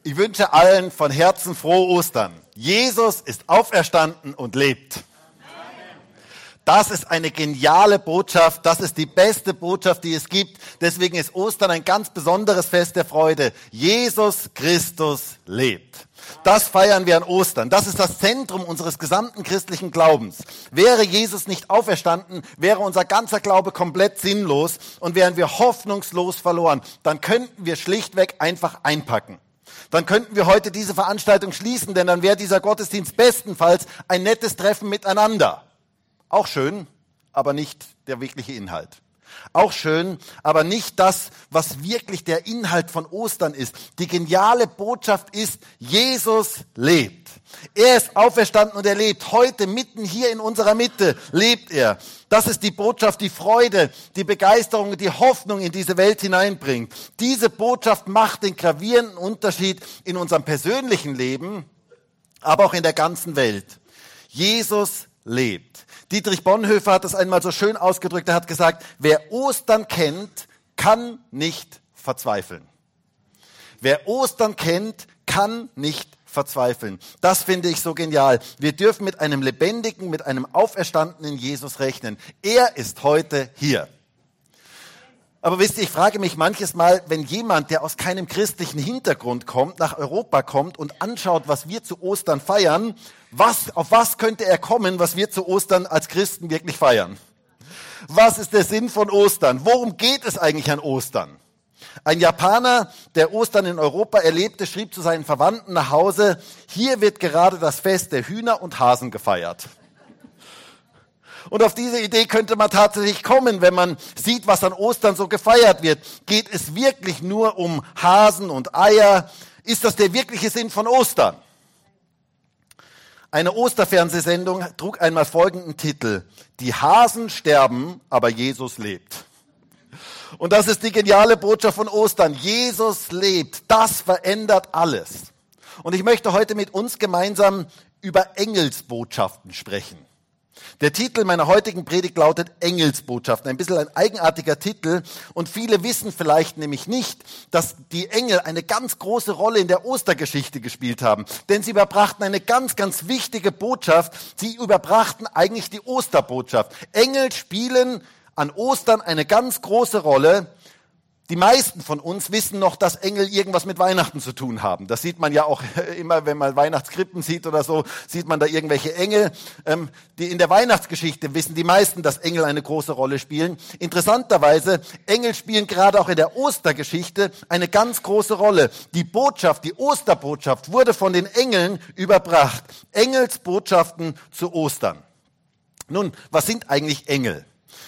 Ich wünsche allen von Herzen frohe Ostern. Jesus ist auferstanden und lebt. Das ist eine geniale Botschaft. Das ist die beste Botschaft, die es gibt. Deswegen ist Ostern ein ganz besonderes Fest der Freude. Jesus Christus lebt. Das feiern wir an Ostern. Das ist das Zentrum unseres gesamten christlichen Glaubens. Wäre Jesus nicht auferstanden, wäre unser ganzer Glaube komplett sinnlos und wären wir hoffnungslos verloren. Dann könnten wir schlichtweg einfach einpacken. Dann könnten wir heute diese Veranstaltung schließen, denn dann wäre dieser Gottesdienst bestenfalls ein nettes Treffen miteinander. Auch schön, aber nicht der wirkliche Inhalt. Auch schön, aber nicht das, was wirklich der Inhalt von Ostern ist. Die geniale Botschaft ist, Jesus lebt. Er ist auferstanden und er lebt. Heute mitten hier in unserer Mitte lebt er. Das ist die Botschaft, die Freude, die Begeisterung, die Hoffnung in diese Welt hineinbringt. Diese Botschaft macht den gravierenden Unterschied in unserem persönlichen Leben, aber auch in der ganzen Welt. Jesus lebt. Dietrich Bonhoeffer hat das einmal so schön ausgedrückt. Er hat gesagt, wer Ostern kennt, kann nicht verzweifeln. Wer Ostern kennt, kann nicht verzweifeln. Das finde ich so genial. Wir dürfen mit einem lebendigen, mit einem auferstandenen Jesus rechnen. Er ist heute hier. Aber wisst ihr, ich frage mich manches Mal, wenn jemand, der aus keinem christlichen Hintergrund kommt, nach Europa kommt und anschaut, was wir zu Ostern feiern, auf was könnte er kommen, was wir zu Ostern als Christen wirklich feiern? Was ist der Sinn von Ostern? Worum geht es eigentlich an Ostern? Ein Japaner, der Ostern in Europa erlebte, schrieb zu seinen Verwandten nach Hause, hier wird gerade das Fest der Hühner und Hasen gefeiert. Und auf diese Idee könnte man tatsächlich kommen, wenn man sieht, was an Ostern so gefeiert wird. Geht es wirklich nur um Hasen und Eier? Ist das der wirkliche Sinn von Ostern? Eine Osterfernsehsendung trug einmal folgenden Titel: Die Hasen sterben, aber Jesus lebt. Und das ist die geniale Botschaft von Ostern. Jesus lebt. Das verändert alles. Und ich möchte heute mit uns gemeinsam über Engelsbotschaften sprechen. Der Titel meiner heutigen Predigt lautet Engelsbotschaften. Ein bisschen ein eigenartiger Titel. Und viele wissen vielleicht nämlich nicht, dass die Engel eine ganz große Rolle in der Ostergeschichte gespielt haben. Denn sie überbrachten eine ganz, ganz wichtige Botschaft. Sie überbrachten eigentlich die Osterbotschaft. Engel spielen an Ostern eine ganz große Rolle. Die meisten von uns wissen noch, dass Engel irgendwas mit Weihnachten zu tun haben. Das sieht man ja auch immer, wenn man Weihnachtskrippen sieht oder so, sieht man da irgendwelche Engel. Die in der Weihnachtsgeschichte wissen die meisten, dass Engel eine große Rolle spielen. Interessanterweise, Engel spielen gerade auch in der Ostergeschichte eine ganz große Rolle. Die Botschaft, die Osterbotschaft wurde von den Engeln überbracht. Engelsbotschaften zu Ostern. Nun, was sind eigentlich Engel?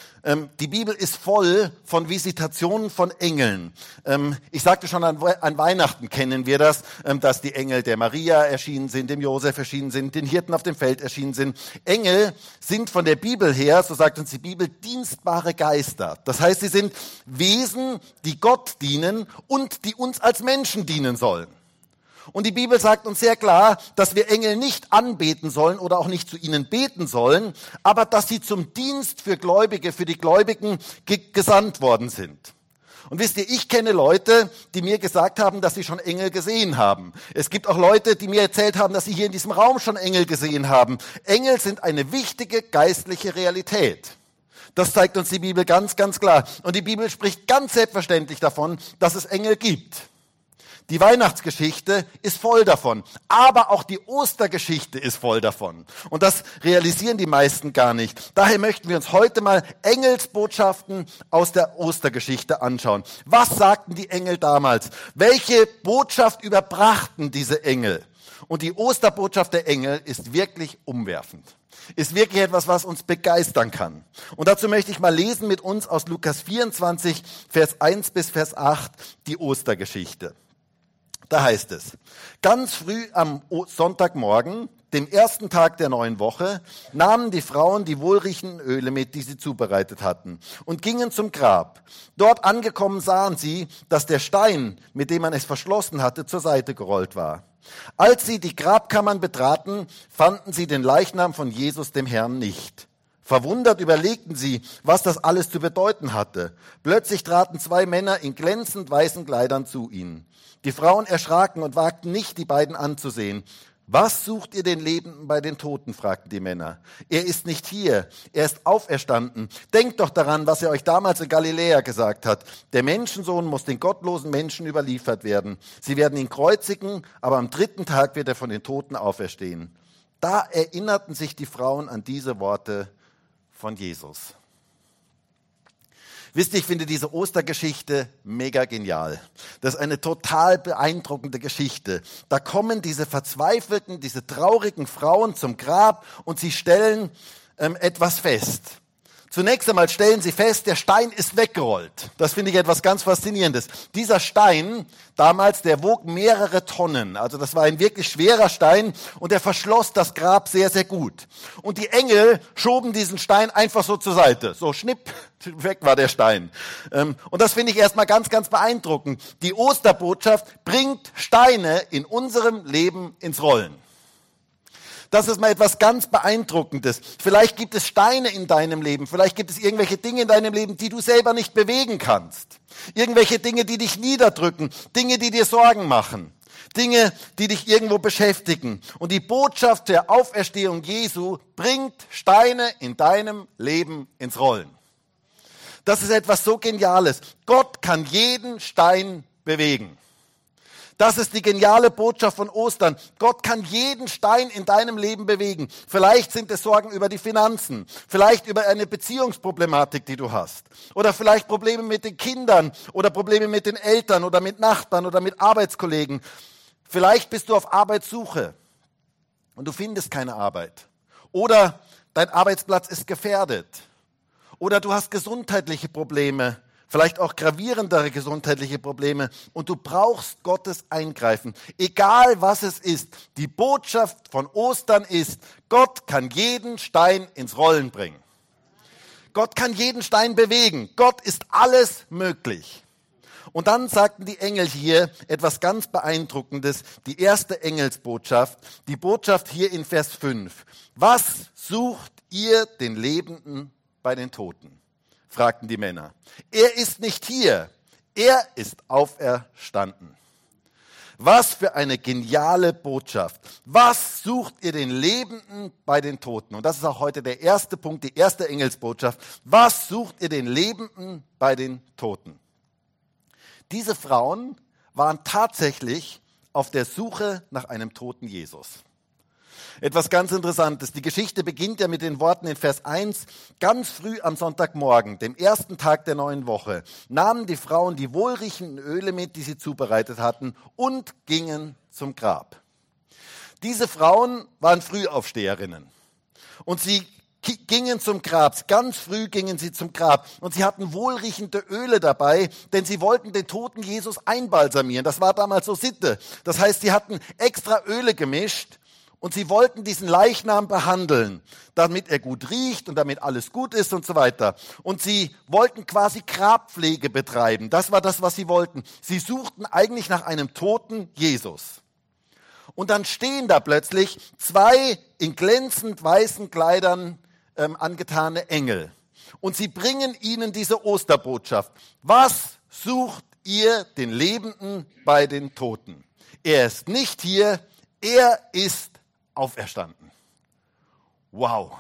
Die Bibel ist voll von Visitationen von Engeln. Ich sagte schon, an Weihnachten kennen wir das, dass die Engel der Maria erschienen sind, dem Josef erschienen sind, den Hirten auf dem Feld erschienen sind. Engel sind von der Bibel her, so sagt uns die Bibel, dienstbare Geister. Das heißt, sie sind Wesen, die Gott dienen und die uns als Menschen dienen sollen. Und die Bibel sagt uns sehr klar, dass wir Engel nicht anbeten sollen oder auch nicht zu ihnen beten sollen, aber dass sie zum Dienst für Gläubige, für die Gläubigen gesandt worden sind. Und wisst ihr, ich kenne Leute, die mir gesagt haben, dass sie schon Engel gesehen haben. Es gibt auch Leute, die mir erzählt haben, dass sie hier in diesem Raum schon Engel gesehen haben. Engel sind eine wichtige geistliche Realität. Das zeigt uns die Bibel ganz, ganz klar. Und die Bibel spricht ganz selbstverständlich davon, dass es Engel gibt. Die Weihnachtsgeschichte ist voll davon, aber auch die Ostergeschichte ist voll davon. Und das realisieren die meisten gar nicht. Daher möchten wir uns heute mal Engelsbotschaften aus der Ostergeschichte anschauen. Was sagten die Engel damals? Welche Botschaft überbrachten diese Engel? Und die Osterbotschaft der Engel ist wirklich umwerfend. Ist wirklich etwas, was uns begeistern kann. Und dazu möchte ich mal lesen mit uns aus Lukas 24, Vers 1 bis Vers 8, die Ostergeschichte. Da heißt es, ganz früh am Sonntagmorgen, dem ersten Tag der neuen Woche, nahmen die Frauen die wohlriechenden Öle mit, die sie zubereitet hatten, und gingen zum Grab. Dort angekommen sahen sie, dass der Stein, mit dem man es verschlossen hatte, zur Seite gerollt war. Als sie die Grabkammern betraten, fanden sie den Leichnam von Jesus, dem Herrn, nicht. Verwundert überlegten sie, was das alles zu bedeuten hatte. Plötzlich traten 2 Männer in glänzend weißen Kleidern zu ihnen. Die Frauen erschraken und wagten nicht, die beiden anzusehen. Was sucht ihr den Lebenden bei den Toten? Fragten die Männer. Er ist nicht hier, er ist auferstanden. Denkt doch daran, was er euch damals in Galiläa gesagt hat. Der Menschensohn muss den gottlosen Menschen überliefert werden. Sie werden ihn kreuzigen, aber am 3. Tag wird er von den Toten auferstehen. Da erinnerten sich die Frauen an diese Worte von Jesus. Wisst ihr, ich finde diese Ostergeschichte mega genial. Das ist eine total beeindruckende Geschichte. Da kommen diese verzweifelten, diese traurigen Frauen zum Grab und sie stellen etwas fest. Zunächst einmal stellen sie fest, der Stein ist weggerollt. Das finde ich etwas ganz Faszinierendes. Dieser Stein, damals, der wog mehrere Tonnen. Also das war ein wirklich schwerer Stein und der verschloss das Grab sehr, sehr gut. Und die Engel schoben diesen Stein einfach so zur Seite. So schnipp, weg war der Stein. Und das finde ich erstmal ganz, ganz beeindruckend. Die Osterbotschaft bringt Steine in unserem Leben ins Rollen. Das ist mal etwas ganz Beeindruckendes. Vielleicht gibt es Steine in deinem Leben, vielleicht gibt es irgendwelche Dinge in deinem Leben, die du selber nicht bewegen kannst. Irgendwelche Dinge, die dich niederdrücken, Dinge, die dir Sorgen machen, Dinge, die dich irgendwo beschäftigen. Und die Botschaft der Auferstehung Jesu bringt Steine in deinem Leben ins Rollen. Das ist etwas so Geniales. Gott kann jeden Stein bewegen. Das ist die geniale Botschaft von Ostern. Gott kann jeden Stein in deinem Leben bewegen. Vielleicht sind es Sorgen über die Finanzen, vielleicht über eine Beziehungsproblematik, die du hast. Oder vielleicht Probleme mit den Kindern oder Probleme mit den Eltern oder mit Nachbarn oder mit Arbeitskollegen. Vielleicht bist du auf Arbeitssuche und du findest keine Arbeit. Oder dein Arbeitsplatz ist gefährdet. Oder du hast gesundheitliche Probleme. Vielleicht auch gravierendere gesundheitliche Probleme und du brauchst Gottes Eingreifen. Egal was es ist, die Botschaft von Ostern ist, Gott kann jeden Stein ins Rollen bringen. Gott kann jeden Stein bewegen. Gott ist alles möglich. Und dann sagten die Engel hier etwas ganz Beeindruckendes, die erste Engelsbotschaft, die Botschaft hier in Vers 5. Was sucht ihr den Lebenden bei den Toten? Fragten die Männer. Er ist nicht hier, er ist auferstanden. Was für eine geniale Botschaft. Was sucht ihr den Lebenden bei den Toten? Und das ist auch heute der erste Punkt, die erste Engelsbotschaft. Was sucht ihr den Lebenden bei den Toten? Diese Frauen waren tatsächlich auf der Suche nach einem toten Jesus. Etwas ganz Interessantes. Die Geschichte beginnt ja mit den Worten in Vers 1. Ganz früh am Sonntagmorgen, dem ersten Tag der neuen Woche, nahmen die Frauen die wohlriechenden Öle mit, die sie zubereitet hatten, und gingen zum Grab. Diese Frauen waren Frühaufsteherinnen. Und sie gingen zum Grab. Ganz früh gingen sie zum Grab. Und sie hatten wohlriechende Öle dabei, denn sie wollten den toten Jesus einbalsamieren. Das war damals so Sitte. Das heißt, sie hatten extra Öle gemischt. Und sie wollten diesen Leichnam behandeln, damit er gut riecht und damit alles gut ist und so weiter. Und sie wollten quasi Grabpflege betreiben. Das war das, was sie wollten. Sie suchten eigentlich nach einem toten Jesus. Und dann stehen da plötzlich 2 in glänzend weißen Kleidern angetane Engel. Und sie bringen ihnen diese Osterbotschaft. Was sucht ihr den Lebenden bei den Toten? Er ist nicht hier, er ist auferstanden. Wow.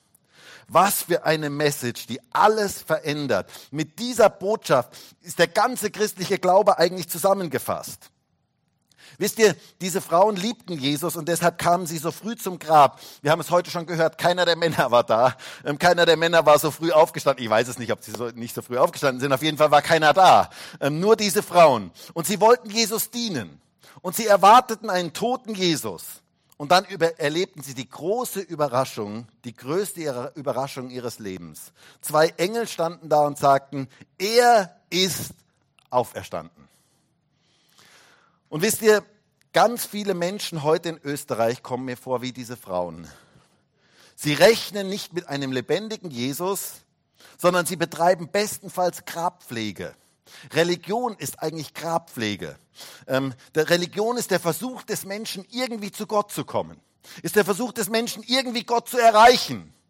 Was für eine Message, die alles verändert. Mit dieser Botschaft ist der ganze christliche Glaube eigentlich zusammengefasst. Wisst ihr, diese Frauen liebten Jesus und deshalb kamen sie so früh zum Grab. Wir haben es heute schon gehört, keiner der Männer war da. Keiner der Männer war so früh aufgestanden. Ich weiß es nicht, ob sie nicht so früh aufgestanden sind. Auf jeden Fall war keiner da. Nur diese Frauen. Und sie wollten Jesus dienen. Und sie erwarteten einen toten Jesus. Und dann erlebten sie die große Überraschung, die größte Überraschung ihres Lebens. 2 Engel standen da und sagten, er ist auferstanden. Und wisst ihr, ganz viele Menschen heute in Österreich kommen mir vor wie diese Frauen. Sie rechnen nicht mit einem lebendigen Jesus, sondern sie betreiben bestenfalls Grabpflege. Religion ist eigentlich Grabpflege. Religion ist der Versuch des Menschen, irgendwie zu Gott zu kommen. Ist der Versuch des Menschen, irgendwie Gott zu erreichen.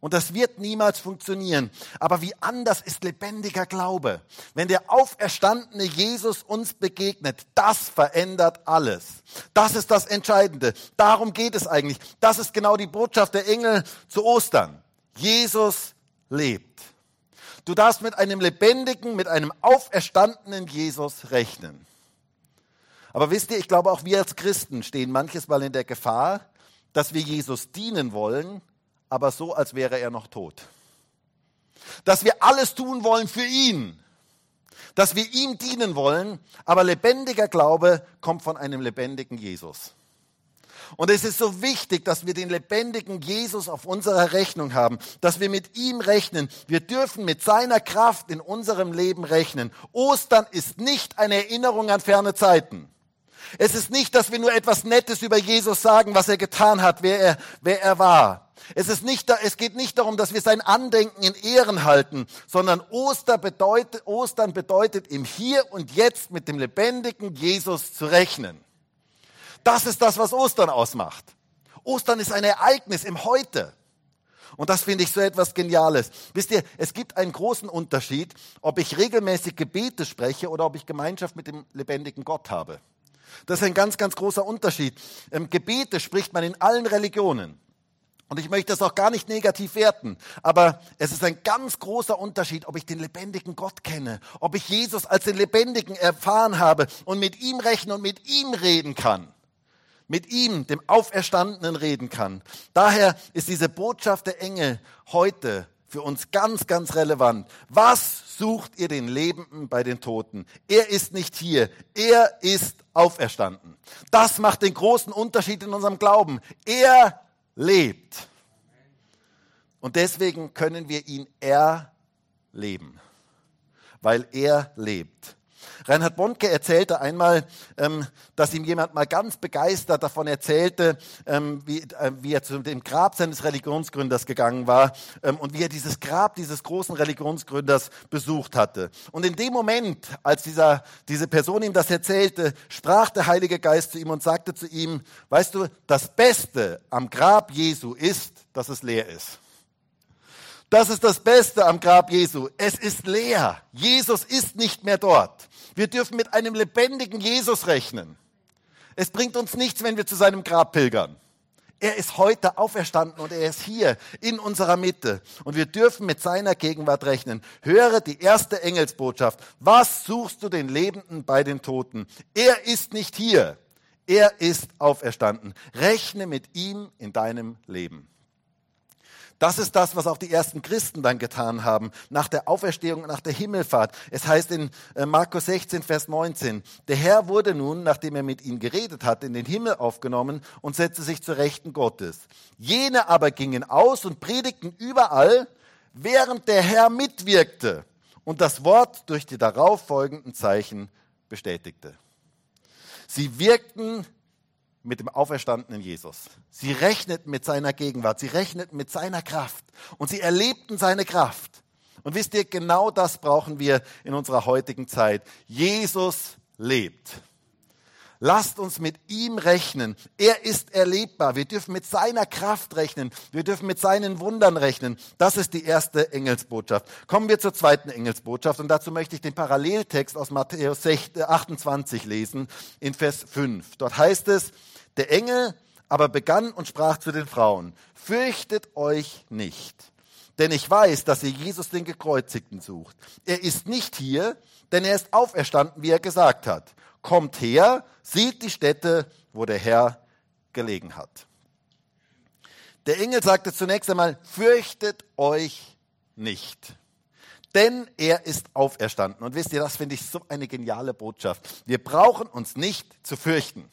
Und das wird niemals funktionieren. Aber wie anders ist lebendiger Glaube? Wenn der auferstandene Jesus uns begegnet, das verändert alles. Das ist das Entscheidende. Darum geht es eigentlich. Das ist genau die Botschaft der Engel zu Ostern. Jesus lebt. Du darfst mit einem lebendigen, mit einem auferstandenen Jesus rechnen. Aber wisst ihr, ich glaube auch wir als Christen stehen manches Mal in der Gefahr, dass wir Jesus dienen wollen, aber so, als wäre er noch tot. Dass wir alles tun wollen für ihn. Dass wir ihm dienen wollen, aber lebendiger Glaube kommt von einem lebendigen Jesus. Und es ist so wichtig, dass wir den lebendigen Jesus auf unserer Rechnung haben, dass wir mit ihm rechnen. Wir dürfen mit seiner Kraft in unserem Leben rechnen. Ostern ist nicht eine Erinnerung an ferne Zeiten. Es ist nicht, dass wir nur etwas Nettes über Jesus sagen, was er getan hat, wer er war. Es geht nicht darum, dass wir sein Andenken in Ehren halten, sondern Ostern bedeutet im Hier und Jetzt mit dem lebendigen Jesus zu rechnen. Das ist das, was Ostern ausmacht. Ostern ist ein Ereignis im Heute. Und das finde ich so etwas Geniales. Wisst ihr, es gibt einen großen Unterschied, ob ich regelmäßig Gebete spreche oder ob ich Gemeinschaft mit dem lebendigen Gott habe. Das ist ein ganz, ganz großer Unterschied. Gebete spricht man in allen Religionen. Und ich möchte das auch gar nicht negativ werten, aber es ist ein ganz großer Unterschied, ob ich den lebendigen Gott kenne, ob ich Jesus als den Lebendigen erfahren habe und mit ihm rechne und mit ihm reden kann. Mit ihm, dem Auferstandenen, reden kann. Daher ist diese Botschaft der Engel heute für uns ganz, ganz relevant. Was sucht ihr den Lebenden bei den Toten? Er ist nicht hier, er ist auferstanden. Das macht den großen Unterschied in unserem Glauben. Er lebt. Und deswegen können wir ihn erleben, weil er lebt. Reinhard Bonnke erzählte einmal, dass ihm jemand mal ganz begeistert davon erzählte, wie er zu dem Grab seines Religionsgründers gegangen war und wie er dieses Grab dieses großen Religionsgründers besucht hatte. Und in dem Moment, als diese Person ihm das erzählte, sprach der Heilige Geist zu ihm und sagte zu ihm, weißt du, das Beste am Grab Jesu ist, dass es leer ist. Das ist das Beste am Grab Jesu. Es ist leer. Jesus ist nicht mehr dort. Wir dürfen mit einem lebendigen Jesus rechnen. Es bringt uns nichts, wenn wir zu seinem Grab pilgern. Er ist heute auferstanden und er ist hier in unserer Mitte. Und wir dürfen mit seiner Gegenwart rechnen. Höre die erste Engelsbotschaft. Was suchst du den Lebenden bei den Toten? Er ist nicht hier. Er ist auferstanden. Rechne mit ihm in deinem Leben. Das ist das, was auch die ersten Christen dann getan haben, nach der Auferstehung, nach der Himmelfahrt. Es heißt in Markus 16, Vers 19, der Herr wurde nun, nachdem er mit ihnen geredet hat, in den Himmel aufgenommen und setzte sich zur Rechten Gottes. Jene aber gingen aus und predigten überall, während der Herr mitwirkte und das Wort durch die darauf folgenden Zeichen bestätigte. Sie wirkten mit dem auferstandenen Jesus. Sie rechneten mit seiner Gegenwart, sie rechneten mit seiner Kraft und sie erlebten seine Kraft. Und wisst ihr, genau das brauchen wir in unserer heutigen Zeit. Jesus lebt. Lasst uns mit ihm rechnen. Er ist erlebbar. Wir dürfen mit seiner Kraft rechnen. Wir dürfen mit seinen Wundern rechnen. Das ist die erste Engelsbotschaft. Kommen wir zur zweiten Engelsbotschaft. Und dazu möchte ich den Paralleltext aus Matthäus 28 lesen, in Vers 5. Dort heißt es, der Engel aber begann und sprach zu den Frauen, fürchtet euch nicht, denn ich weiß, dass ihr Jesus den Gekreuzigten sucht. Er ist nicht hier, denn er ist auferstanden, wie er gesagt hat. Kommt her, seht die Stätte, wo der Herr gelegen hat. Der Engel sagte zunächst einmal, fürchtet euch nicht, denn er ist auferstanden. Und wisst ihr, das finde ich so eine geniale Botschaft. Wir brauchen uns nicht zu fürchten.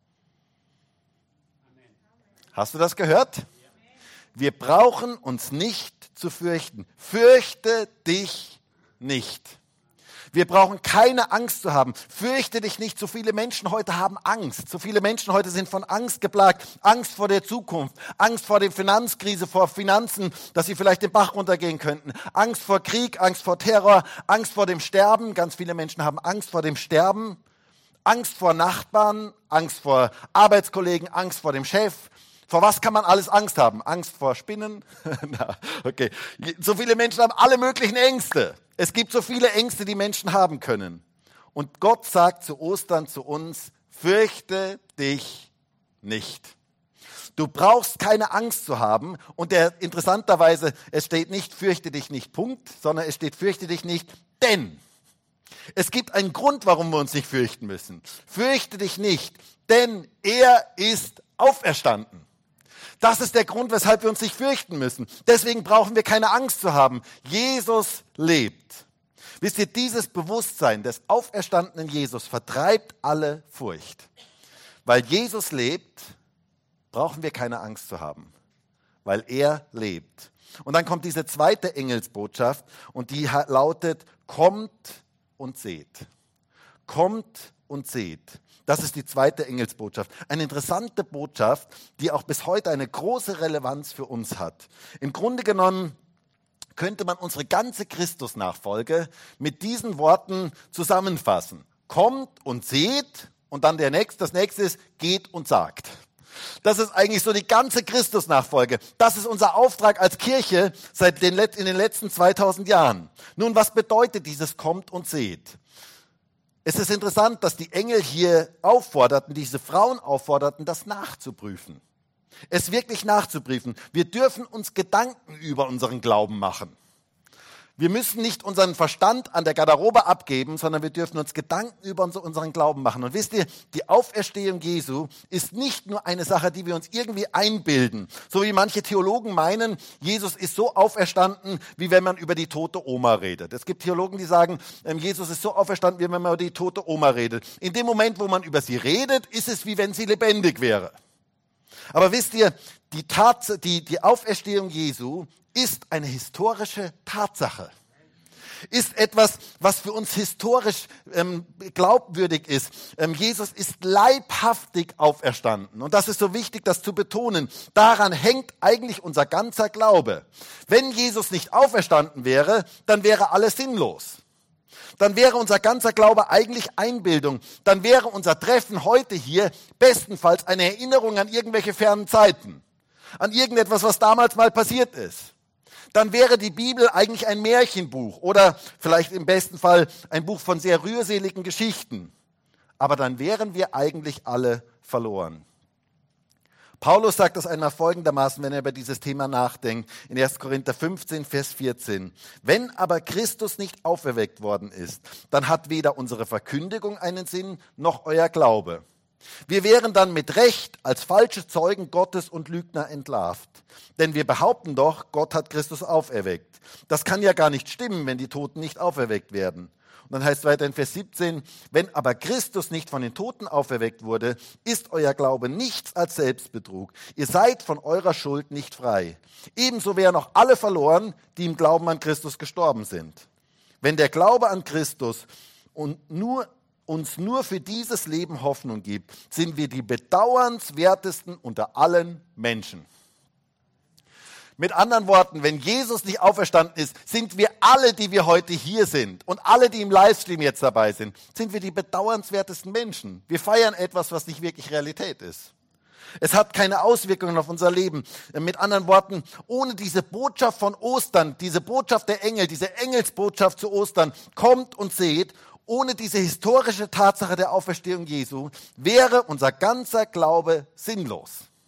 Hast du das gehört? Wir brauchen uns nicht zu fürchten. Fürchte dich nicht. Wir brauchen keine Angst zu haben. Fürchte dich nicht. So viele Menschen heute haben Angst. So viele Menschen heute sind von Angst geplagt. Angst vor der Zukunft. Angst vor der Finanzkrise, vor Finanzen, dass sie vielleicht den Bach runtergehen könnten. Angst vor Krieg, Angst vor Terror, Angst vor dem Sterben. Ganz viele Menschen haben Angst vor dem Sterben. Angst vor Nachbarn, Angst vor Arbeitskollegen, Angst vor dem Chef. Vor was kann man alles Angst haben? Angst vor Spinnen? Na, okay. So viele Menschen haben alle möglichen Ängste. Es gibt so viele Ängste, die Menschen haben können. Und Gott sagt zu Ostern zu uns, fürchte dich nicht. Du brauchst keine Angst zu haben. Und interessanterweise, es steht nicht, fürchte dich nicht, Punkt, sondern es steht, fürchte dich nicht, denn. Es gibt einen Grund, warum wir uns nicht fürchten müssen. Fürchte dich nicht, denn er ist auferstanden. Das ist der Grund, weshalb wir uns nicht fürchten müssen. Deswegen brauchen wir keine Angst zu haben. Jesus lebt. Wisst ihr, dieses Bewusstsein des auferstandenen Jesus vertreibt alle Furcht. Weil Jesus lebt, brauchen wir keine Angst zu haben, weil er lebt. Und dann kommt diese zweite Engelsbotschaft und die lautet, kommt und seht. Kommt und seht. Das ist die zweite Engelsbotschaft. Eine interessante Botschaft, die auch bis heute eine große Relevanz für uns hat. Im Grunde genommen könnte man unsere ganze Christusnachfolge mit diesen Worten zusammenfassen. Kommt und seht und dann das nächste ist, geht und sagt. Das ist eigentlich so die ganze Christusnachfolge. Das ist unser Auftrag als Kirche in den letzten 2000 Jahren. Nun, was bedeutet dieses kommt und seht? Es ist interessant, dass die Engel hier diese Frauen aufforderten, das nachzuprüfen. Es wirklich nachzuprüfen. Wir dürfen uns Gedanken über unseren Glauben machen. Wir müssen nicht unseren Verstand an der Garderobe abgeben, sondern wir dürfen uns Gedanken über unseren Glauben machen. Und wisst ihr, die Auferstehung Jesu ist nicht nur eine Sache, die wir uns irgendwie einbilden. So wie manche Theologen meinen, Jesus ist so auferstanden, wie wenn man über die tote Oma redet. Es gibt Theologen, die sagen, Jesus ist so auferstanden, wie wenn man über die tote Oma redet. In dem Moment, wo man über sie redet, ist es, wie wenn sie lebendig wäre. Aber wisst ihr, die Auferstehung Jesu ist eine historische Tatsache. Ist etwas, was für uns historisch glaubwürdig ist. Jesus ist leibhaftig auferstanden. Und das ist so wichtig, das zu betonen. Daran hängt eigentlich unser ganzer Glaube. Wenn Jesus nicht auferstanden wäre, dann wäre alles sinnlos. Dann wäre unser ganzer Glaube eigentlich Einbildung. Dann wäre unser Treffen heute hier bestenfalls eine Erinnerung an irgendwelche fernen Zeiten. An irgendetwas, was damals mal passiert ist. Dann wäre die Bibel eigentlich ein Märchenbuch oder vielleicht im besten Fall ein Buch von sehr rührseligen Geschichten. Aber dann wären wir eigentlich alle verloren. Paulus sagt das einmal folgendermaßen, wenn er über dieses Thema nachdenkt, in 1. Korinther 15, Vers 14. Wenn aber Christus nicht auferweckt worden ist, dann hat weder unsere Verkündigung einen Sinn, noch euer Glaube. Wir wären dann mit Recht als falsche Zeugen Gottes und Lügner entlarvt. Denn wir behaupten doch, Gott hat Christus auferweckt. Das kann ja gar nicht stimmen, wenn die Toten nicht auferweckt werden. Und dann heißt es weiter in Vers 17, wenn aber Christus nicht von den Toten auferweckt wurde, ist euer Glaube nichts als Selbstbetrug. Ihr seid von eurer Schuld nicht frei. Ebenso wären auch alle verloren, die im Glauben an Christus gestorben sind. Wenn der Glaube an Christus uns nur für dieses Leben Hoffnung gibt, sind wir die bedauernswertesten unter allen Menschen. Mit anderen Worten, wenn Jesus nicht auferstanden ist, sind wir alle, die wir heute hier sind und alle, die im Livestream jetzt dabei sind, sind wir die bedauernswertesten Menschen. Wir feiern etwas, was nicht wirklich Realität ist. Es hat keine Auswirkungen auf unser Leben. Mit anderen Worten, ohne diese Botschaft von Ostern, diese Botschaft der Engel, diese Engelsbotschaft zu Ostern, kommt und seht, ohne diese historische Tatsache der Auferstehung Jesu wäre unser ganzer Glaube sinnlos.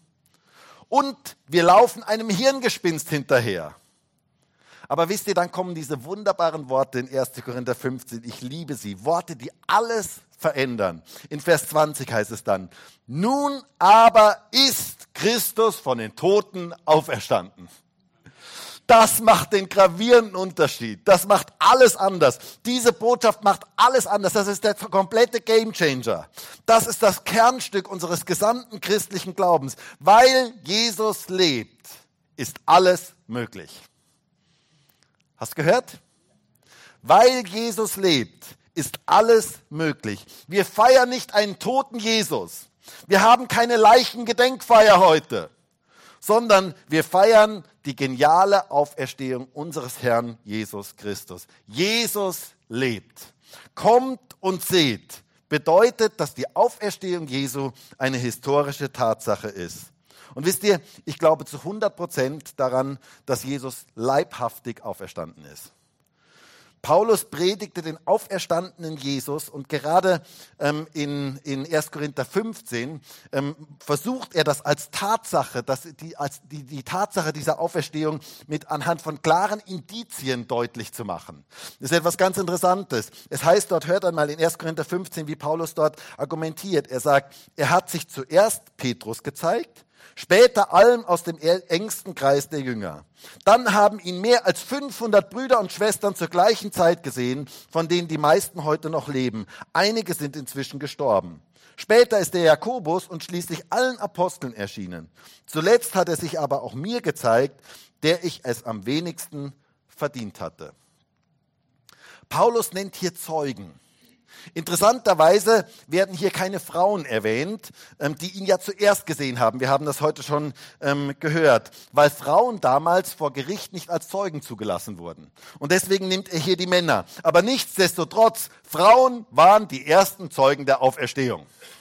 Und wir laufen einem Hirngespinst hinterher. Aber wisst ihr, dann kommen diese wunderbaren Worte in 1. Korinther 15. Ich liebe sie. Worte, die alles verändern. In Vers 20 heißt es dann, nun aber ist Christus von den Toten auferstanden. Das macht den gravierenden Unterschied. Das macht alles anders. Diese Botschaft macht alles anders. Das ist der komplette Gamechanger. Das ist das Kernstück unseres gesamten christlichen Glaubens. Weil Jesus lebt, ist alles möglich. Hast du gehört? Weil Jesus lebt, ist alles möglich. Wir feiern nicht einen toten Jesus. Wir haben keine Leichengedenkfeier heute, sondern wir feiern die geniale Auferstehung unseres Herrn Jesus Christus. Jesus lebt. Kommt und seht, bedeutet, dass die Auferstehung Jesu eine historische Tatsache ist. Und wisst ihr, ich glaube zu 100% daran, dass Jesus leibhaftig auferstanden ist. Paulus predigte den auferstandenen Jesus und gerade in 1. Korinther 15 versucht er das als Tatsache, die Tatsache dieser Auferstehung anhand von klaren Indizien deutlich zu machen. Das ist etwas ganz Interessantes. Es heißt dort, hört einmal in 1. Korinther 15, wie Paulus dort argumentiert. Er sagt, er hat sich zuerst Petrus gezeigt, später allen aus dem engsten Kreis der Jünger. Dann haben ihn mehr als 500 Brüder und Schwestern zur gleichen Zeit gesehen, von denen die meisten heute noch leben. Einige sind inzwischen gestorben. Später ist der Jakobus und schließlich allen Aposteln erschienen. Zuletzt hat er sich aber auch mir gezeigt, der ich es am wenigsten verdient hatte. Paulus nennt hier Zeugen. Interessanterweise werden hier keine Frauen erwähnt, die ihn ja zuerst gesehen haben. Wir haben das heute schon gehört, weil Frauen damals vor Gericht nicht als Zeugen zugelassen wurden. Und deswegen nimmt er hier die Männer. Aber nichtsdestotrotz, Frauen waren die ersten Zeugen der Auferstehung.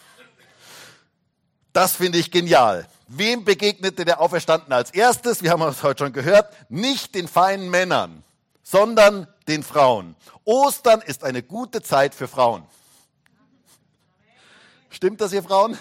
Das finde ich genial. Wem begegnete der Auferstandene als erstes? Wir haben es heute schon gehört. Nicht den feinen Männern, sondern den Frauen. Ostern ist eine gute Zeit für Frauen. Stimmt das, ihr Frauen?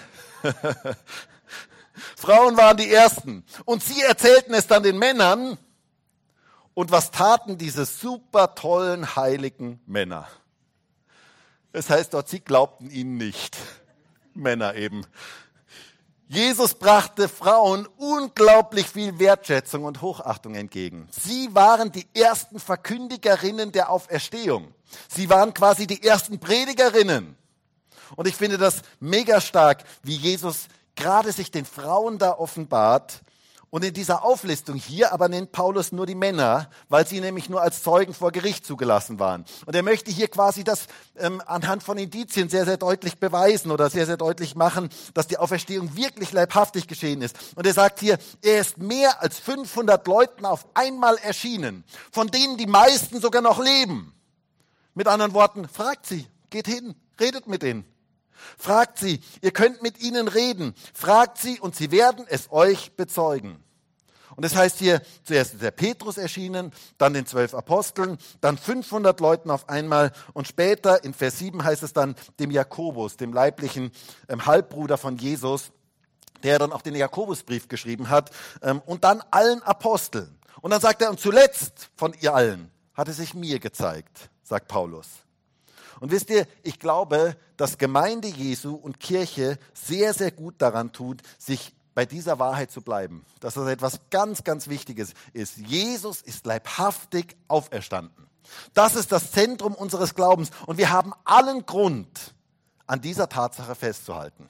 Frauen waren die Ersten. Und sie erzählten es dann den Männern. Und was taten diese super tollen, heiligen Männer? Das heißt dort, sie glaubten ihnen nicht. Männer eben. Jesus brachte Frauen unglaublich viel Wertschätzung und Hochachtung entgegen. Sie waren die ersten Verkündigerinnen der Auferstehung. Sie waren quasi die ersten Predigerinnen. Und ich finde das mega stark, wie Jesus gerade sich den Frauen da offenbart. Und in dieser Auflistung hier aber nennt Paulus nur die Männer, weil sie nämlich nur als Zeugen vor Gericht zugelassen waren. Und er möchte hier quasi das anhand von Indizien sehr, sehr deutlich beweisen oder sehr, sehr deutlich machen, dass die Auferstehung wirklich leibhaftig geschehen ist. Und er sagt hier, er ist mehr als 500 Leuten auf einmal erschienen, von denen die meisten sogar noch leben. Mit anderen Worten, fragt sie, geht hin, redet mit ihnen. Fragt sie, ihr könnt mit ihnen reden. Fragt sie und sie werden es euch bezeugen. Und das heißt hier, zuerst ist der Petrus erschienen, dann den 12 Aposteln, dann 500 Leuten auf einmal und später in Vers 7 heißt es dann dem Jakobus, dem leiblichen Halbbruder von Jesus, der dann auch den Jakobusbrief geschrieben hat und dann allen Aposteln. Und dann sagt er, und zuletzt von ihr allen hat es sich mir gezeigt, sagt Paulus. Und wisst ihr, ich glaube, dass Gemeinde Jesu und Kirche sehr, sehr gut daran tut, sich bei dieser Wahrheit zu bleiben. Dass das etwas ganz, ganz Wichtiges ist. Jesus ist leibhaftig auferstanden. Das ist das Zentrum unseres Glaubens. Und wir haben allen Grund, an dieser Tatsache festzuhalten.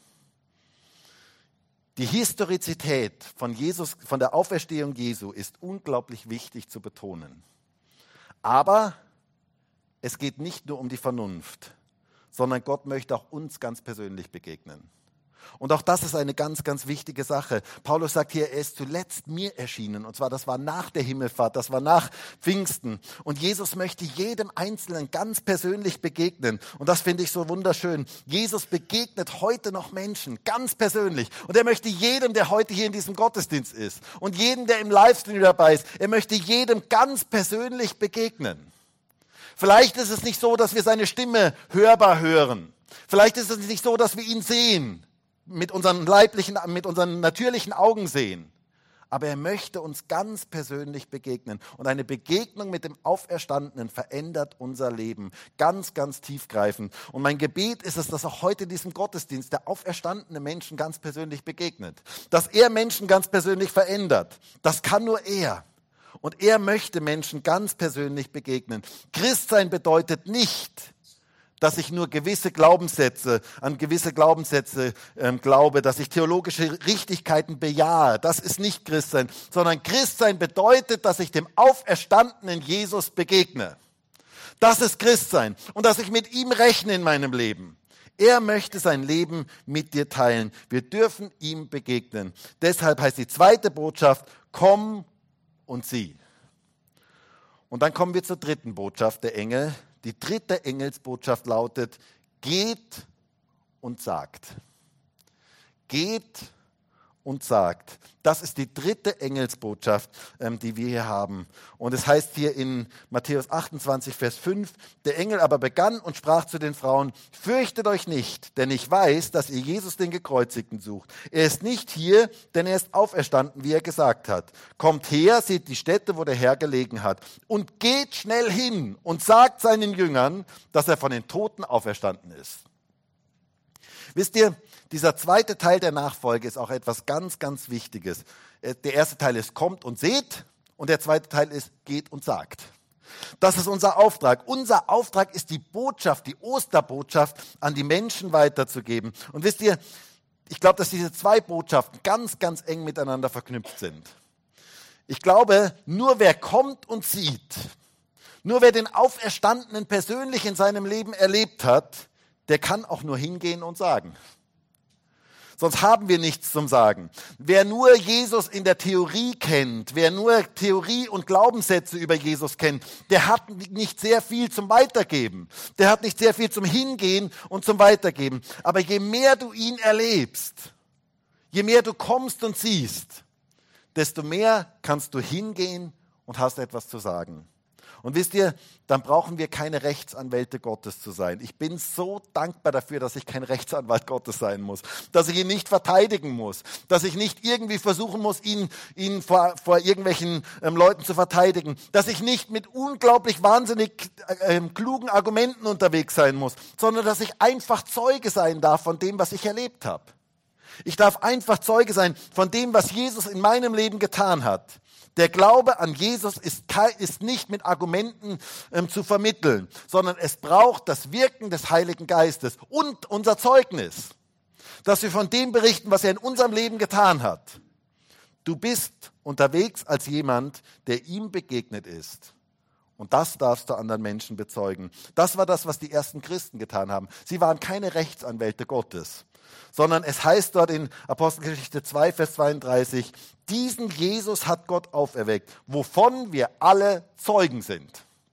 Die Historizität von Jesus, von der Auferstehung Jesu ist unglaublich wichtig zu betonen. Aber es geht nicht nur um die Vernunft, sondern Gott möchte auch uns ganz persönlich begegnen. Und auch das ist eine ganz, ganz wichtige Sache. Paulus sagt hier, er ist zuletzt mir erschienen. Und zwar, das war nach der Himmelfahrt, das war nach Pfingsten. Und Jesus möchte jedem Einzelnen ganz persönlich begegnen. Und das finde ich so wunderschön. Jesus begegnet heute noch Menschen, ganz persönlich. Und er möchte jedem, der heute hier in diesem Gottesdienst ist und jedem, der im Livestream dabei ist, er möchte jedem ganz persönlich begegnen. Vielleicht ist es nicht so, dass wir seine Stimme hörbar hören. Vielleicht ist es nicht so, dass wir ihn sehen, mit unseren natürlichen Augen sehen. Aber er möchte uns ganz persönlich begegnen. Und eine Begegnung mit dem Auferstandenen verändert unser Leben ganz, ganz tiefgreifend. Und mein Gebet ist es, dass auch heute in diesem Gottesdienst der auferstandene Menschen ganz persönlich begegnet. Dass er Menschen ganz persönlich verändert. Das kann nur er. Und er möchte Menschen ganz persönlich begegnen. Christsein bedeutet nicht, dass ich nur an gewisse Glaubenssätze glaube, dass ich theologische Richtigkeiten bejahe. Das ist nicht Christsein, sondern Christsein bedeutet, dass ich dem auferstandenen Jesus begegne. Das ist Christsein und dass ich mit ihm rechne in meinem Leben. Er möchte sein Leben mit dir teilen. Wir dürfen ihm begegnen. Deshalb heißt die zweite Botschaft, komm und sieh. Und dann kommen wir zur dritten Botschaft der Engel. Die dritte Engelsbotschaft lautet, geht und sagt. Geht und sagt. Das ist die dritte Engelsbotschaft, die wir hier haben. Und es heißt hier in Matthäus 28, Vers 5, der Engel aber begann und sprach zu den Frauen, fürchtet euch nicht, denn ich weiß, dass ihr Jesus den Gekreuzigten sucht. Er ist nicht hier, denn er ist auferstanden, wie er gesagt hat. Kommt her, seht die Stätte, wo der Herr gelegen hat. Und geht schnell hin und sagt seinen Jüngern, dass er von den Toten auferstanden ist. Wisst ihr, dieser zweite Teil der Nachfolge ist auch etwas ganz, ganz Wichtiges. Der erste Teil ist, kommt und seht, und der zweite Teil ist, geht und sagt. Das ist unser Auftrag. Unser Auftrag ist die Botschaft, die Osterbotschaft an die Menschen weiterzugeben. Und wisst ihr, ich glaube, dass diese zwei Botschaften ganz, ganz eng miteinander verknüpft sind. Ich glaube, nur wer kommt und sieht, nur wer den Auferstandenen persönlich in seinem Leben erlebt hat, der kann auch nur hingehen und sagen. Sonst haben wir nichts zum Sagen. Wer nur Jesus in der Theorie kennt, wer nur Theorie und Glaubenssätze über Jesus kennt, der hat nicht sehr viel zum Weitergeben. Der hat nicht sehr viel zum Hingehen und zum Weitergeben. Aber je mehr du ihn erlebst, je mehr du kommst und siehst, desto mehr kannst du hingehen und hast etwas zu sagen. Und wisst ihr, dann brauchen wir keine Rechtsanwälte Gottes zu sein. Ich bin so dankbar dafür, dass ich kein Rechtsanwalt Gottes sein muss, dass ich ihn nicht verteidigen muss, dass ich nicht irgendwie versuchen muss, ihn vor irgendwelchen Leuten zu verteidigen, dass ich nicht mit unglaublich wahnsinnig klugen Argumenten unterwegs sein muss, sondern dass ich einfach Zeuge sein darf von dem, was ich erlebt habe. Ich darf einfach Zeuge sein von dem, was Jesus in meinem Leben getan hat. Der Glaube an Jesus ist nicht mit Argumenten zu vermitteln, sondern es braucht das Wirken des Heiligen Geistes und unser Zeugnis, dass wir von dem berichten, was er in unserem Leben getan hat. Du bist unterwegs als jemand, der ihm begegnet ist. Und das darfst du anderen Menschen bezeugen. Das war das, was die ersten Christen getan haben. Sie waren keine Rechtsanwälte Gottes, sondern es heißt dort in Apostelgeschichte 2, Vers 32, diesen Jesus hat Gott auferweckt, wovon wir alle Zeugen sind.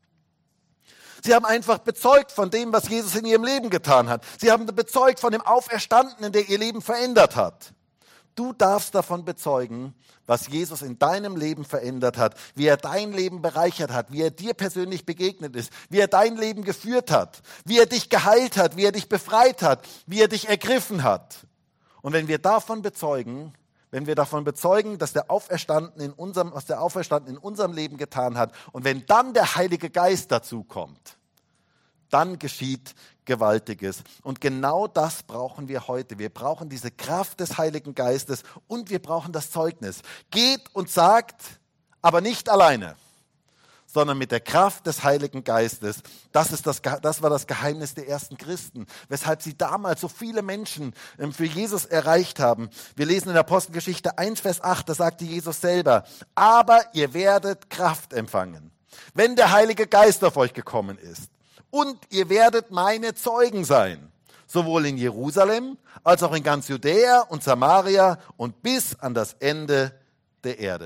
Sie haben einfach bezeugt von dem, was Jesus in ihrem Leben getan hat. Sie haben bezeugt von dem Auferstandenen, der ihr Leben verändert hat. Du darfst davon bezeugen, was Jesus in deinem Leben verändert hat, wie er dein Leben bereichert hat, wie er dir persönlich begegnet ist, wie er dein Leben geführt hat, wie er dich geheilt hat, wie er dich befreit hat, wie er dich ergriffen hat. Und wenn wir davon bezeugen, dass der Auferstandene was der Auferstandene in unserem Leben getan hat, und wenn dann der Heilige Geist dazu kommt, dann geschieht Gewaltiges. Und genau das brauchen wir heute. Wir brauchen diese Kraft des Heiligen Geistes und wir brauchen das Zeugnis. Geht und sagt, aber nicht alleine, sondern mit der Kraft des Heiligen Geistes. Das war das Geheimnis der ersten Christen, weshalb sie damals so viele Menschen für Jesus erreicht haben. Wir lesen in der Apostelgeschichte 1, Vers 8, da sagte Jesus selber, aber ihr werdet Kraft empfangen, wenn der Heilige Geist auf euch gekommen ist. Und ihr werdet meine Zeugen sein, sowohl in Jerusalem als auch in ganz Judäa und Samaria und bis an das Ende der Erde.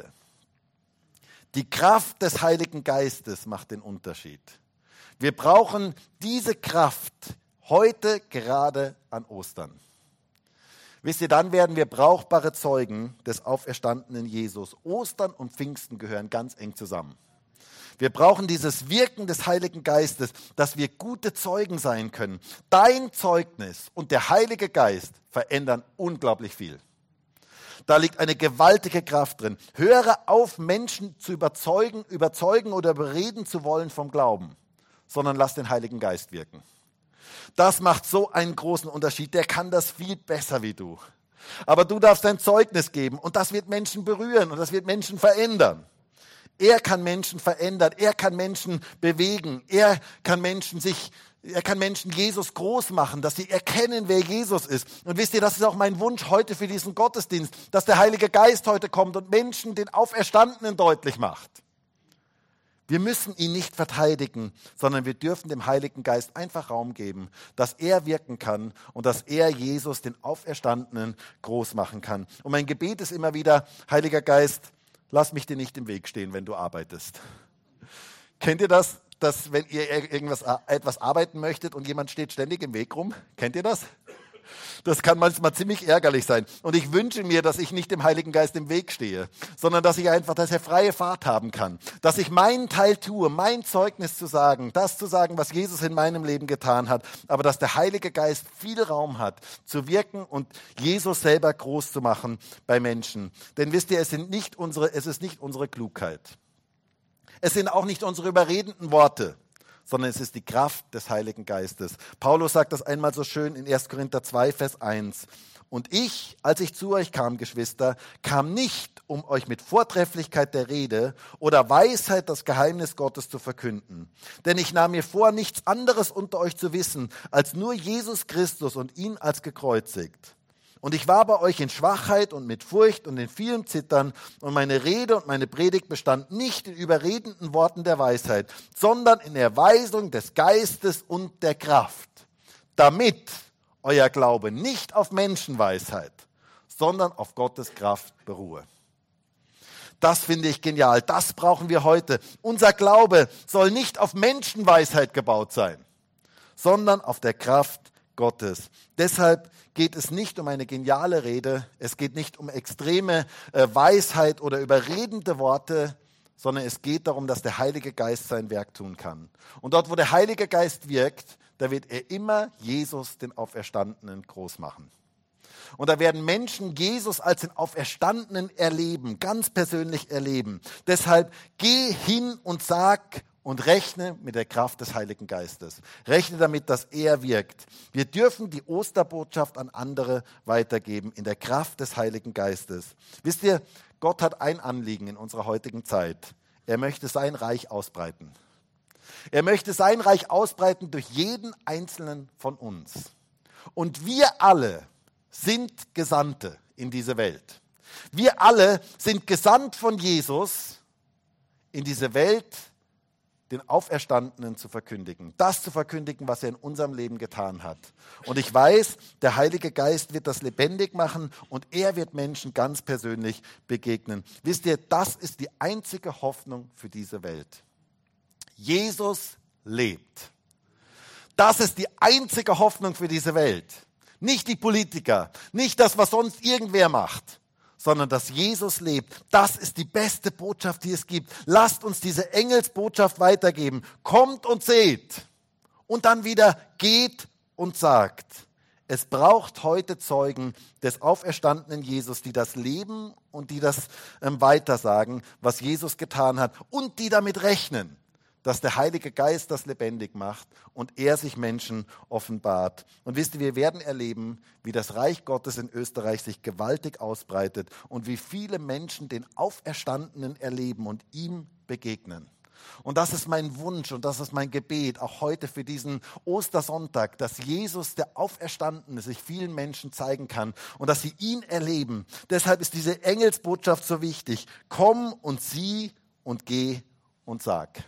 Die Kraft des Heiligen Geistes macht den Unterschied. Wir brauchen diese Kraft heute gerade an Ostern. Wisst ihr, dann werden wir brauchbare Zeugen des auferstandenen Jesus. Ostern und Pfingsten gehören ganz eng zusammen. Wir brauchen dieses Wirken des Heiligen Geistes, dass wir gute Zeugen sein können. Dein Zeugnis und der Heilige Geist verändern unglaublich viel. Da liegt eine gewaltige Kraft drin. Höre auf, Menschen zu überzeugen oder überreden zu wollen vom Glauben, sondern lass den Heiligen Geist wirken. Das macht so einen großen Unterschied. Der kann das viel besser wie du. Aber du darfst dein Zeugnis geben und das wird Menschen berühren und das wird Menschen verändern. Er kann Menschen verändern, er kann Menschen bewegen, er kann Menschen Jesus groß machen, dass sie erkennen, wer Jesus ist. Und wisst ihr, das ist auch mein Wunsch heute für diesen Gottesdienst, dass der Heilige Geist heute kommt und Menschen den Auferstandenen deutlich macht. Wir müssen ihn nicht verteidigen, sondern wir dürfen dem Heiligen Geist einfach Raum geben, dass er wirken kann und dass er Jesus, den Auferstandenen, groß machen kann. Und mein Gebet ist immer wieder, Heiliger Geist, lass mich dir nicht im Weg stehen, wenn du arbeitest. Kennt ihr das, dass wenn ihr etwas arbeiten möchtet und jemand steht ständig im Weg rum? Kennt ihr das? Das kann manchmal ziemlich ärgerlich sein. Und ich wünsche mir, dass ich nicht dem Heiligen Geist im Weg stehe, sondern dass er freie Fahrt haben kann. Dass ich meinen Teil tue, mein Zeugnis zu sagen, das zu sagen, was Jesus in meinem Leben getan hat, aber dass der Heilige Geist viel Raum hat, zu wirken und Jesus selber groß zu machen bei Menschen. Denn wisst ihr, es ist nicht unsere Klugheit. Es sind auch nicht unsere überredenden Worte, sondern es ist die Kraft des Heiligen Geistes. Paulus sagt das einmal so schön in 1. Korinther 2, Vers 1. Und ich, als ich zu euch kam, Geschwister, kam nicht, um euch mit Vortrefflichkeit der Rede oder Weisheit das Geheimnis Gottes zu verkünden. Denn ich nahm mir vor, nichts anderes unter euch zu wissen, als nur Jesus Christus und ihn als gekreuzigt. Und ich war bei euch in Schwachheit und mit Furcht und in vielem Zittern, und meine Rede und meine Predigt bestand nicht in überredenden Worten der Weisheit, sondern in Erweisung des Geistes und der Kraft, damit euer Glaube nicht auf Menschenweisheit, sondern auf Gottes Kraft beruhe. Das finde ich genial, das brauchen wir heute. Unser Glaube soll nicht auf Menschenweisheit gebaut sein, sondern auf der Kraft Gottes. Deshalb geht es nicht um eine geniale Rede, es geht nicht um extreme Weisheit oder überredende Worte, sondern es geht darum, dass der Heilige Geist sein Werk tun kann. Und dort, wo der Heilige Geist wirkt, da wird er immer Jesus, den Auferstandenen, groß machen. Und da werden Menschen Jesus als den Auferstandenen erleben, ganz persönlich erleben. Deshalb geh hin und sag und rechne mit der Kraft des Heiligen Geistes. Rechne damit, dass er wirkt. Wir dürfen die Osterbotschaft an andere weitergeben in der Kraft des Heiligen Geistes. Wisst ihr, Gott hat ein Anliegen in unserer heutigen Zeit. Er möchte sein Reich ausbreiten. Er möchte sein Reich ausbreiten durch jeden Einzelnen von uns. Und wir alle sind Gesandte in diese Welt. Wir alle sind gesandt von Jesus in diese Welt, den Auferstandenen zu verkündigen. Das zu verkündigen, was er in unserem Leben getan hat. Und ich weiß, der Heilige Geist wird das lebendig machen und er wird Menschen ganz persönlich begegnen. Wisst ihr, das ist die einzige Hoffnung für diese Welt. Jesus lebt. Das ist die einzige Hoffnung für diese Welt. Nicht die Politiker, nicht das, was sonst irgendwer macht, sondern dass Jesus lebt. Das ist die beste Botschaft, die es gibt. Lasst uns diese Engelsbotschaft weitergeben. Kommt und seht. Und dann wieder geht und sagt. Es braucht heute Zeugen des auferstandenen Jesus, die das leben und die das weitersagen, was Jesus getan hat und die damit rechnen, dass der Heilige Geist das lebendig macht und er sich Menschen offenbart. Und wisst ihr, wir werden erleben, wie das Reich Gottes in Österreich sich gewaltig ausbreitet und wie viele Menschen den Auferstandenen erleben und ihm begegnen. Und das ist mein Wunsch und das ist mein Gebet, auch heute für diesen Ostersonntag, dass Jesus, der Auferstandene, sich vielen Menschen zeigen kann und dass sie ihn erleben. Deshalb ist diese Engelsbotschaft so wichtig. Komm und sieh und geh und sag.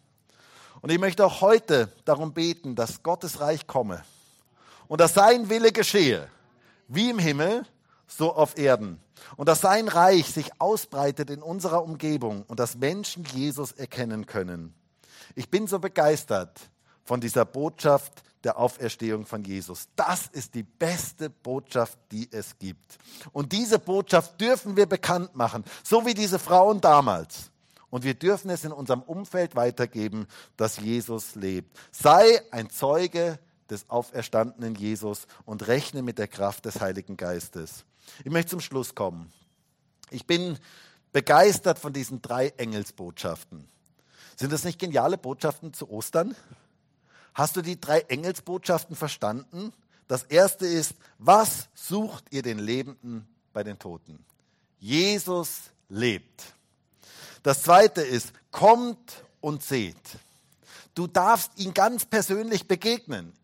Und ich möchte auch heute darum beten, dass Gottes Reich komme und dass sein Wille geschehe, wie im Himmel, so auf Erden. Und dass sein Reich sich ausbreitet in unserer Umgebung und dass Menschen Jesus erkennen können. Ich bin so begeistert von dieser Botschaft der Auferstehung von Jesus. Das ist die beste Botschaft, die es gibt. Und diese Botschaft dürfen wir bekannt machen, so wie diese Frauen damals. Und wir dürfen es in unserem Umfeld weitergeben, dass Jesus lebt. Sei ein Zeuge des auferstandenen Jesus und rechne mit der Kraft des Heiligen Geistes. Ich möchte zum Schluss kommen. Ich bin begeistert von diesen 3 Engelsbotschaften. Sind das nicht geniale Botschaften zu Ostern? Hast du die 3 Engelsbotschaften verstanden? Das erste ist, was sucht ihr den Lebenden bei den Toten? Jesus lebt. Das zweite ist, kommt und seht. Du darfst ihm ganz persönlich begegnen,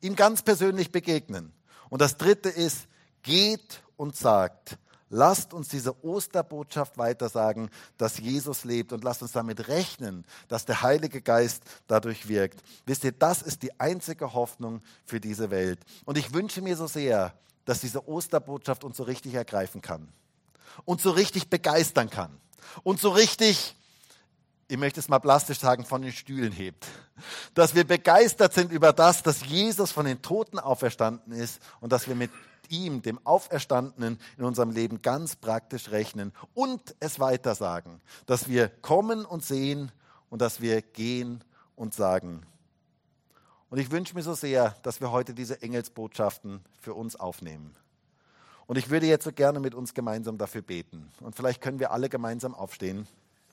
Und das dritte ist, geht und sagt. Lasst uns diese Osterbotschaft weitersagen, dass Jesus lebt und lasst uns damit rechnen, dass der Heilige Geist dadurch wirkt. Wisst ihr, das ist die einzige Hoffnung für diese Welt. Und ich wünsche mir so sehr, dass diese Osterbotschaft uns so richtig ergreifen kann und so richtig begeistern kann und so richtig, ich möchte es mal plastisch sagen, von den Stühlen hebt. Dass wir begeistert sind über das, dass Jesus von den Toten auferstanden ist und dass wir mit mit ihm, dem Auferstandenen, in unserem Leben ganz praktisch rechnen und es weitersagen, dass wir kommen und sehen und dass wir gehen und sagen. Und ich wünsche mir so sehr, dass wir heute diese Engelsbotschaften für uns aufnehmen. Und ich würde jetzt so gerne mit uns gemeinsam dafür beten. Und vielleicht können wir alle gemeinsam aufstehen.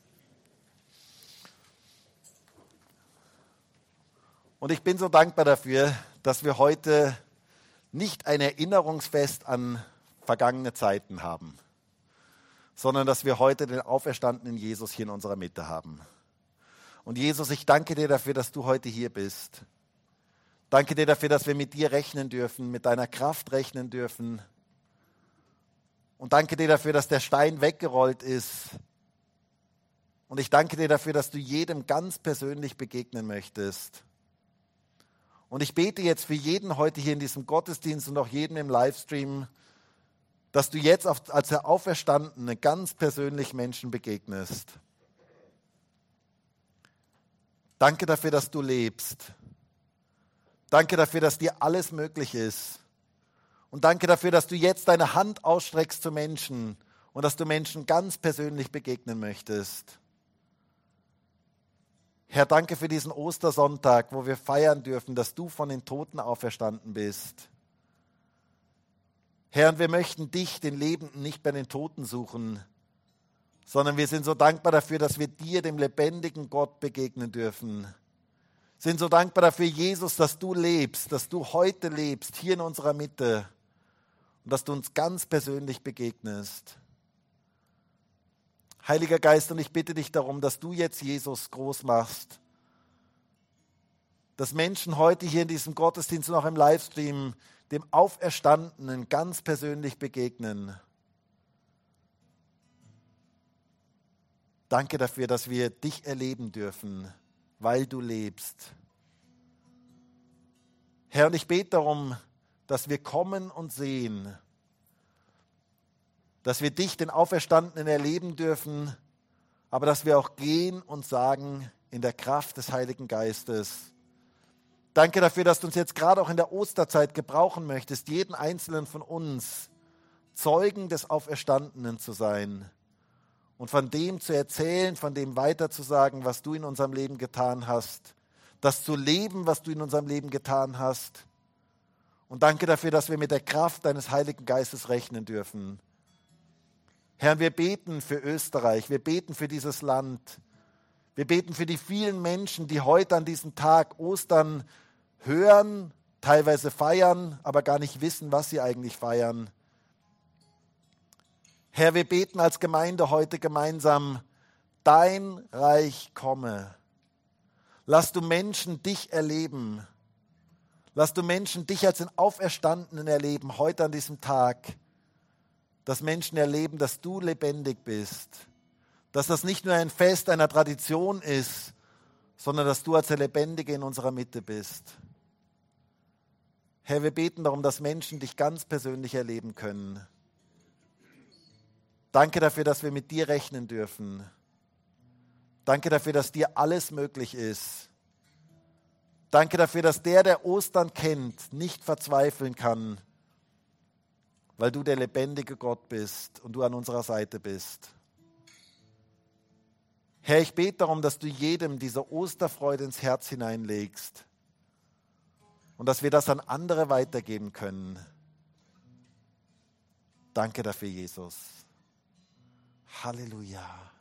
Und ich bin so dankbar dafür, dass wir heute nicht ein Erinnerungsfest an vergangene Zeiten haben, sondern dass wir heute den auferstandenen Jesus hier in unserer Mitte haben. Und Jesus, ich danke dir dafür, dass du heute hier bist. Danke dir dafür, dass wir mit dir rechnen dürfen, mit deiner Kraft rechnen dürfen. Und danke dir dafür, dass der Stein weggerollt ist. Und ich danke dir dafür, dass du jedem ganz persönlich begegnen möchtest. Und ich bete jetzt für jeden heute hier in diesem Gottesdienst und auch jeden im Livestream, dass du jetzt als der Auferstandene ganz persönlich Menschen begegnest. Danke dafür, dass du lebst. Danke dafür, dass dir alles möglich ist. Und danke dafür, dass du jetzt deine Hand ausstreckst zu Menschen und dass du Menschen ganz persönlich begegnen möchtest. Herr, danke für diesen Ostersonntag, wo wir feiern dürfen, dass du von den Toten auferstanden bist. Herr, und wir möchten dich, den Lebenden, nicht bei den Toten suchen, sondern wir sind so dankbar dafür, dass wir dir, dem lebendigen Gott, begegnen dürfen. Sind so dankbar dafür, Jesus, dass du lebst, dass du heute lebst, hier in unserer Mitte und dass du uns ganz persönlich begegnest. Heiliger Geist, und ich bitte dich darum, dass du jetzt Jesus groß machst, dass Menschen heute hier in diesem Gottesdienst und auch im Livestream dem Auferstandenen ganz persönlich begegnen. Danke dafür, dass wir dich erleben dürfen, weil du lebst. Herr, und ich bete darum, dass wir kommen und sehen, dass wir dich, den Auferstandenen, erleben dürfen, aber dass wir auch gehen und sagen in der Kraft des Heiligen Geistes. Danke dafür, dass du uns jetzt gerade auch in der Osterzeit gebrauchen möchtest, jeden einzelnen von uns Zeugen des Auferstandenen zu sein und von dem zu erzählen, von dem weiterzusagen, was du in unserem Leben getan hast, das zu leben, was du in unserem Leben getan hast. Und danke dafür, dass wir mit der Kraft deines Heiligen Geistes rechnen dürfen. Herr, wir beten für Österreich, wir beten für dieses Land, wir beten für die vielen Menschen, die heute an diesem Tag Ostern hören, teilweise feiern, aber gar nicht wissen, was sie eigentlich feiern. Herr, wir beten als Gemeinde heute gemeinsam, dein Reich komme. Lass du Menschen dich erleben. Lass du Menschen dich als den Auferstandenen erleben, heute an diesem Tag. Dass Menschen erleben, dass du lebendig bist. Dass das nicht nur ein Fest einer Tradition ist, sondern dass du als der Lebendige in unserer Mitte bist. Herr, wir beten darum, dass Menschen dich ganz persönlich erleben können. Danke dafür, dass wir mit dir rechnen dürfen. Danke dafür, dass dir alles möglich ist. Danke dafür, dass der Ostern kennt, nicht verzweifeln kann, weil du der lebendige Gott bist und du an unserer Seite bist. Herr, ich bete darum, dass du jedem diese Osterfreude ins Herz hineinlegst und dass wir das an andere weitergeben können. Danke dafür, Jesus. Halleluja.